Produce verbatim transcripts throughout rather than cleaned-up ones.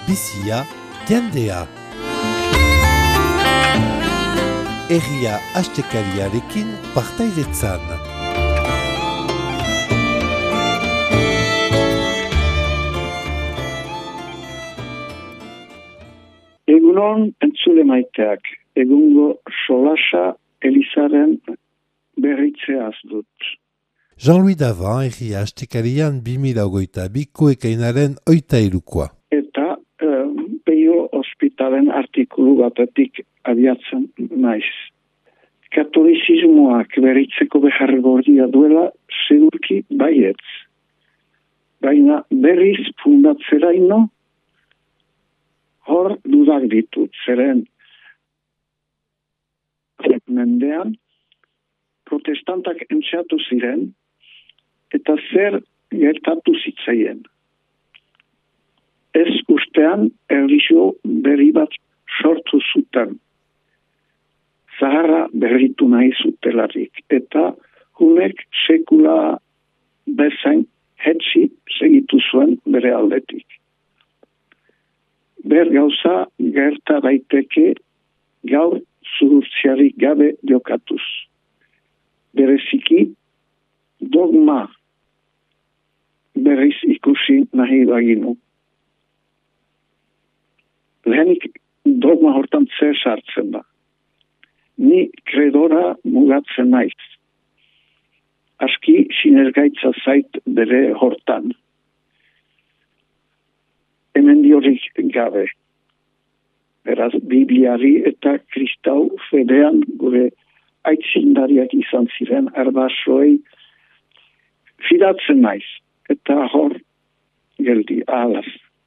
bizia, jendea. Herria astekariarekin partaidetzan. Egunon entzule maiteak, egungo solasa Elizaren berritzeaz dut. Jean-Louis Davant, Herria astekarian bi mila hogeita biko ekainaren oita irukoa. Eta um, peio ospitalen artikulu batetik abiatzen naiz. Katolizismoak berritzeko behar gordia duela segurki baietz. Baina berriz fundatzeraino hor dudak ditut, zeren mendean protestantak entxeatu ziren eta zer gertatu zitzaien. Ez ustean erlijio berri bat sortu zuten. Zaharra berritu nahi zutelarik eta hunek sekula bezain hetzi segitu zuen bere aldetik. Ber gauza gerta daiteke gaur zuhurtziarik gabe jokatuz. Bereziki dogma berriz ikusi nahi baginu. Lehenik dogma hortan zer sartzen da. Ni kredora mugatzen naiz. Aski sinergaitza zait bere hortan. Emendiorik gabe. Beraz, Bibliari eta Kristau fedean gure aitzindariak izan ziren arbasoei fidatzen naiz. Eta hor geldi ahalaz.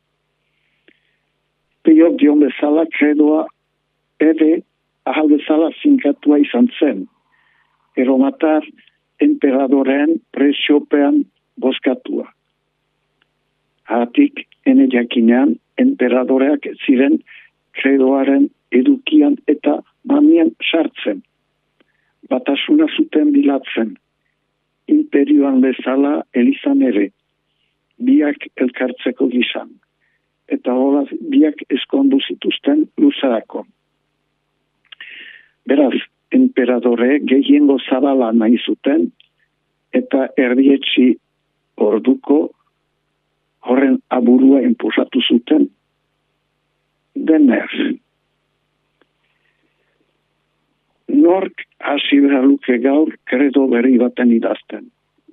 Peiok dion bezala kredoa ere ahal bezala finkatua izan zen. Eromatar emperadoren presiopean boskatua. Hatik, ene jakinean, emperadoreak ziren kredoaren edukian eta mamien sartzen. Batasuna zuten bilatzen. Imperioan bezala elizan ere. Biak elkartzeko gizan. Eta horaz biak eskondu zituzten luzarako. Beraz, emperadore gehiengo zabala nahi zuten eta erdietxi orduko horren aburua impulsatu zuten dener. Nork hasi behar luke gaur kredo berri baten idazten.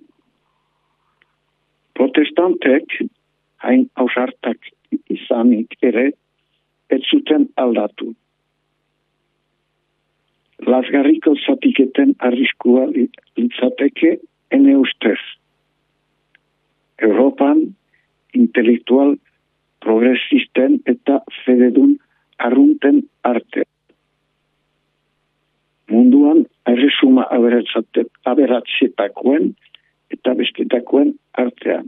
Protestantek, hain ausartak izanik ere, ez zuten aldatu. Lazgarriko zatiketen arriskua litzateke ene ustez. Europan intelektual progresisten eta fededun arrunten arte. Munduan erresuma aberatzetakoen eta bestetakoen artean.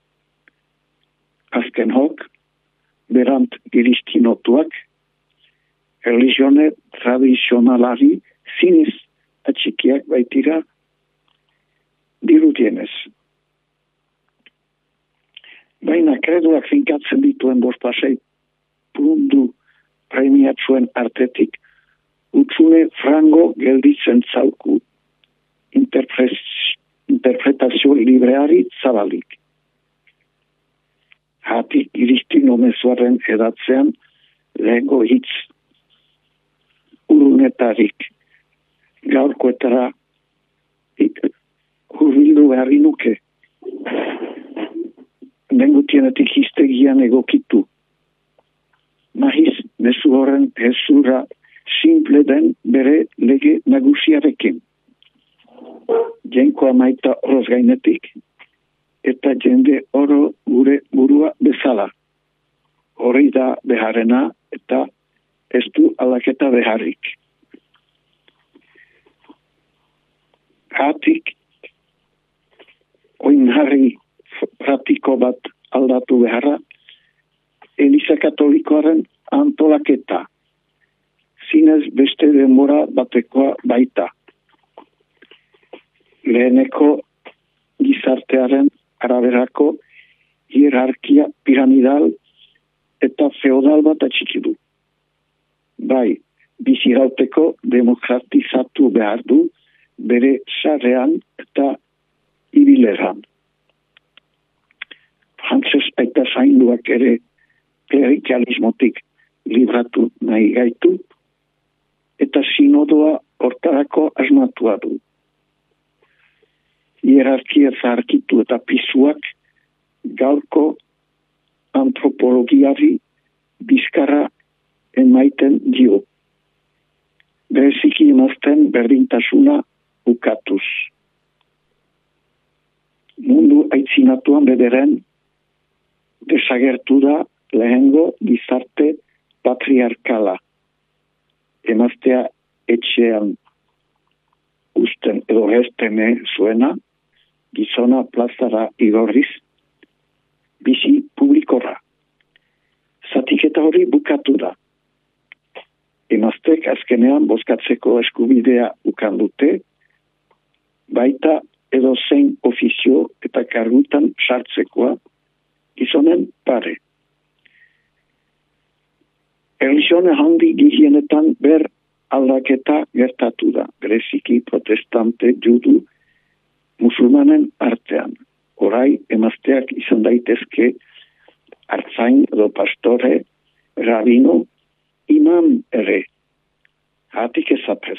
Azken hok, berant giristinotuak, religione tradizionalari ziniz atxikiak baitira dirudienez. Baina kreduak finkatzen dituen bospasei pundu premiatzuen artetik, utzune frango gelditzen zauku interpretazio libreari zabalik. Hati iristino mezuaren edatzean lehengo hitz urunetarik gaurkoetara hurbildu beharri nuke. Dengutienetik hiztegian egokitu. Nahiz mezu horren hezurra simple den bere lege nagusiarekin. Jenko amaita horoz gainetik, eta jende oro gure burua bezala. Hori da beharrena eta ez du alaketa beharrik. Hatik, oinharri pratiko bat aldatu beharra, Eliza Katolikoaren antolaketa. Zinez beste denbora batekoa baita. Leheneko gizartearen araberako hierarkia piramidal eta feodal bat atxiki du. Bai, bizirauteko demokratizatu behar du bere sarrean eta ibileran. Frantses aita zainduak ere klerikalismotik libratu nahi gaitu, eta sinodoa hortarako asmatua du. Hierarkia zaharkitu eta pisuak gaurko antropologiari bizkarra emaiten dio. Bereziki emazten berdintasuna ukatuz. Mundu aitzinatuan bederen desagertu da lehengo gizarte patriarkala. Emaztea etxean usten edo hestene zuena, gizona plazara igorriz, bizi publikora. Zatiketa hori bukatu da. Emaztek azkenean bozkatzeko eskubidea ukandute, baita edo zein ofizio eta kargutan sartzekoa gizonen pare. Erlizione handi gehienetan ber aldaketa gertatu da, bereziki protestante, judu, musulmanen artean. Orai emazteak izan daitezke artzain edo pastore, rabino, imam ere. Hatik ezapez.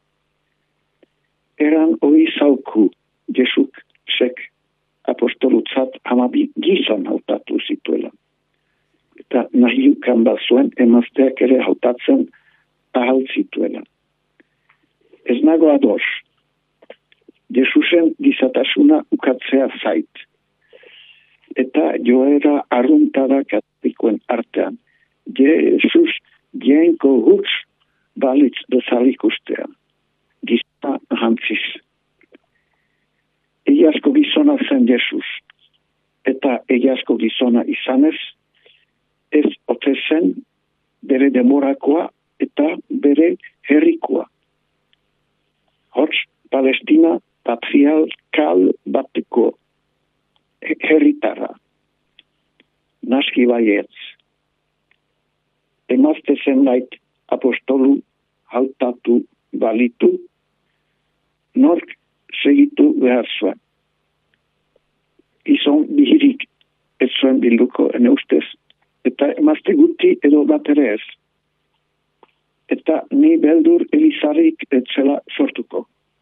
Eran hori zauku Jesuk sek apostolutzat hamabi gizon hautatu zituela. Eta nahi ukan bazuen emazteak ere hautatzen ahal zituela. Ez nago ados. Jesusen gizatasuna ukatzea zait. Eta joera arruntada katolikoen artean. Jesus jenko huts balitz bezalik ustean. Giza hantziz. Egiazko gizona zen Jesus. Eta egiazko gizona izanez, ez ote zen bere demorakoa eta bere herrikoa. Hots Palestina patriarkal bateko herritara. Naski baietz. Emazte zenbait apostolu hautatu balitu, nork segitu behar zuen. Gizon bihirik ez zuen bilduko ene ustez, eta emazte guti edo bat ere ez. Eta ni beldur elizarik etzela sortuko.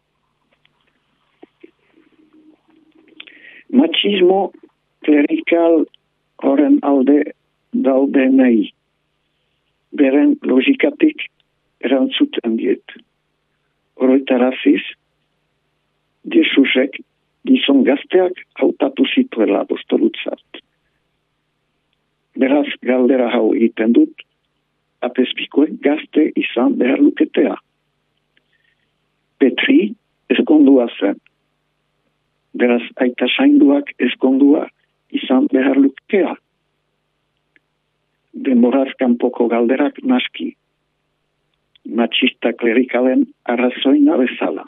Machismo klerikal horren alde daude nahi. Beren logikatik erantzuten diet. Oroitaraziz, Jesusek gizon gazteak hautatu zituela apostolutzat. Beraz galdera hau egiten dut, apezpikoek gazte izan behar luketea. Petri ezkondua zen. Beraz aita sainduak ezkondua izan behar lukea. Demoraz kanpoko galderak naski. Machista klerikalen arrazoina bezala.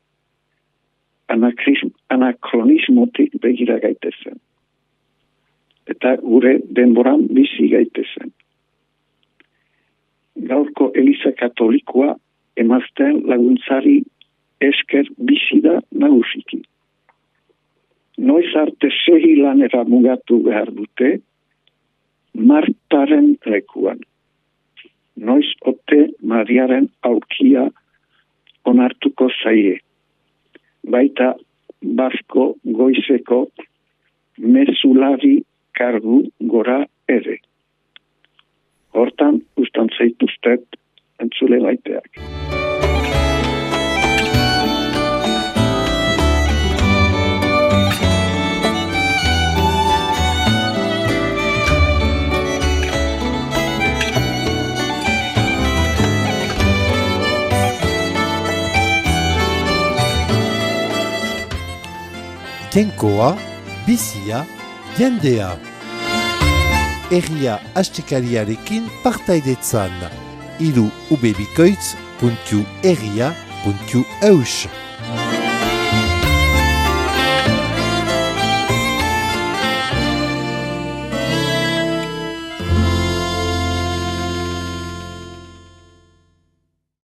Anakronismotik begira gaitezen. Eta gure denboran bizi gaitezen. Gaurko Eliza Katolikoa emazten laguntzari esker bizi da nagusiki. Noiz arte sehi lanera mugatu behar dute, Martaren lekuan. Noiz ote Mariaren aurkia onartuko zaie. Baita Basko goizeko mesulari kargu gora ere. Hortan, ustan zeituztet entzule baiteak. Jenkoa, bizia, jendea. Herria astekariarekin partaidetzan. Iru ubebikoitz puntu herria puntu eus.